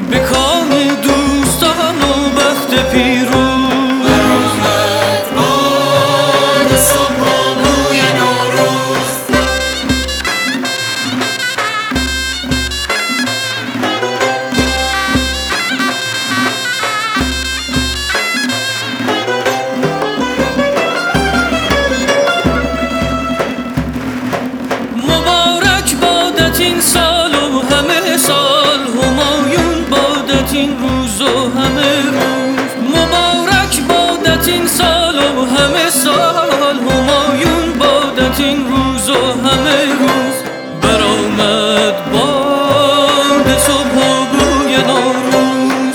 به کام دوستان و بخت پیروز، برآمد باد صبح و بوی نوروز. مبارک بادت این سال و همه سال، همایون بادت این روز و همه روز. مبارک بادت این سال و همه سال، همایون بادت این روز و همه روز. برآمد باد صبح و بوی نوروز.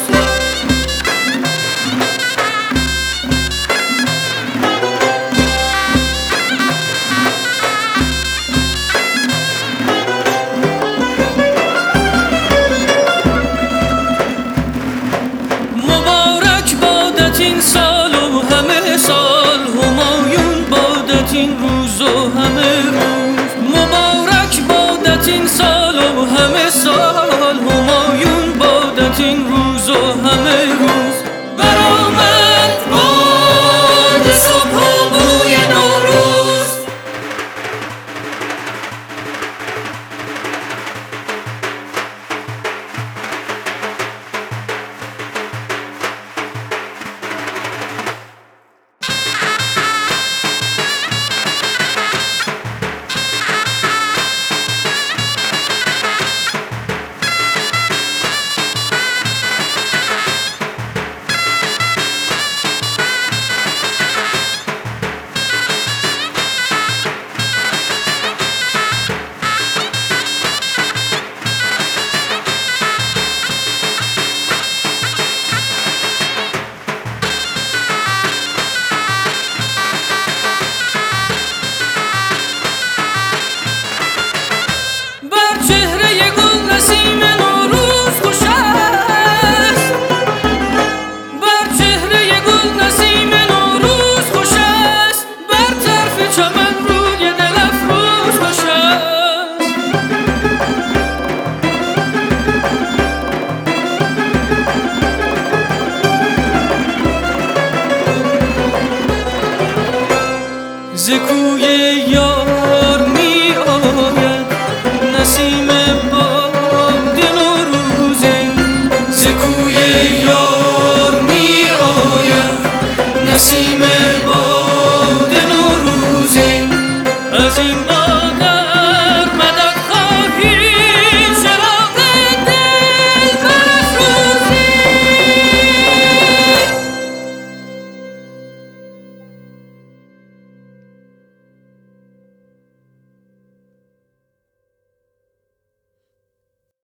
مبارک بادت این سال و همه سال، همایون بادت این روز و همه روز. مبارک بادت این سال و همه سال،